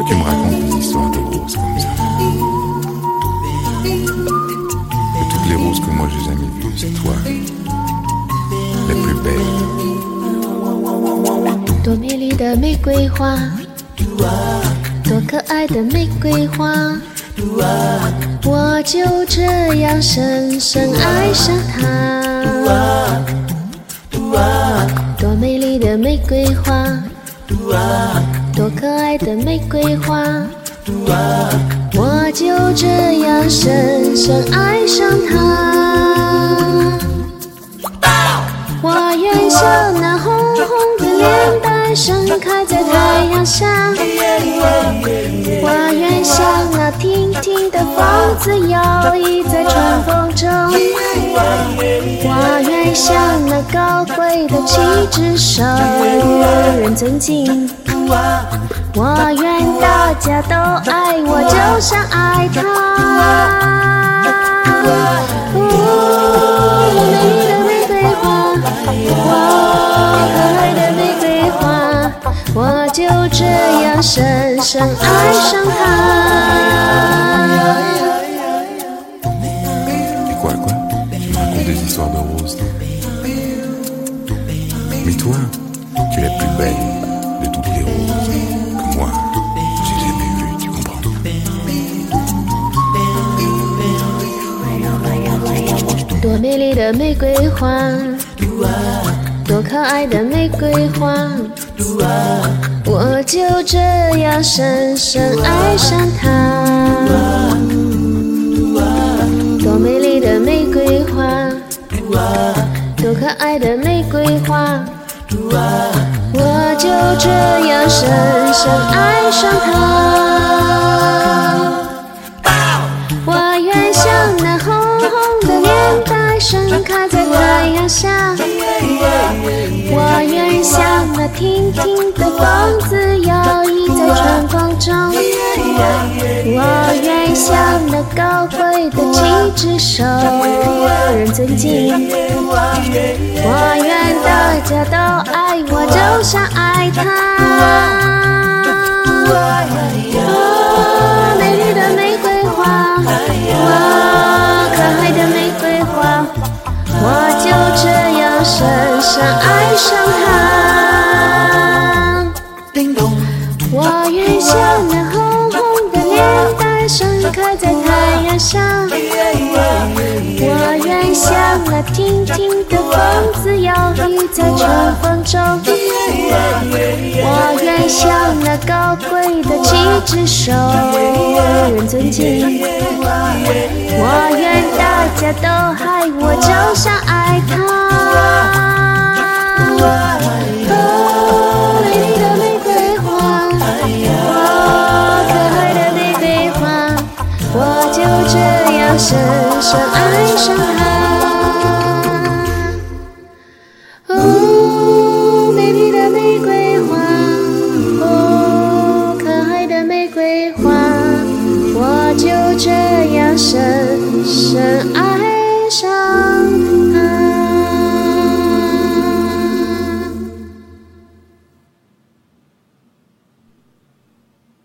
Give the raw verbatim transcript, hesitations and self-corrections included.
Tu me racontes des histoires de roses comme ça. De toutes les roses que moi j'ai jamais vues, c'est toi, la plus belle. 多美丽的玫瑰花，多可爱的玫瑰花，我就这样深深爱上它。多美丽的玫瑰花，多可爱的玫瑰花，我就这样深深爱上它。我愿像那红红的脸蛋盛开在太阳下，我愿像那挺挺的风子摇曳在春风中，我愿像那高贵的气质受人尊敬，我愿大家都爱我，就像爱他。哦，美丽的玫瑰花，哇，可爱的玫瑰花，我就这样深深爱上它。 Et quoi, quoi? Tu me racontes des histoires de roses. Mais toi, tu es la plus belle de toutes les roses que moi, j'ai jamais vues, tu comprends? 多美丽的玫瑰花，多可爱的玫瑰花，我就这样深深爱上它。多美丽的玫瑰花，多可爱的玫瑰花，我就这样深深爱上它。我愿像那红红的脸蛋盛开在太阳下，我愿像那挺挺的风子摇曳在春风中，我愿像那高贵的气质受人尊敬，我愿大家都爱我，就像爱他。哦，美丽的玫瑰花，哇，可爱的玫瑰花，我就这样深深爱上它。我愿像那红红的脸蛋盛开在太阳下，我愿像那挺挺的风子摇曳在春风中，我愿像那高贵的气质受人尊敬，我愿大家都爱我，就像爱他。哦，美丽的玫瑰花，哦，可爱的玫瑰花，我就这样深深爱上它。哦，美丽的玫瑰花，哦，可爱的玫瑰花，我就这样深深爱。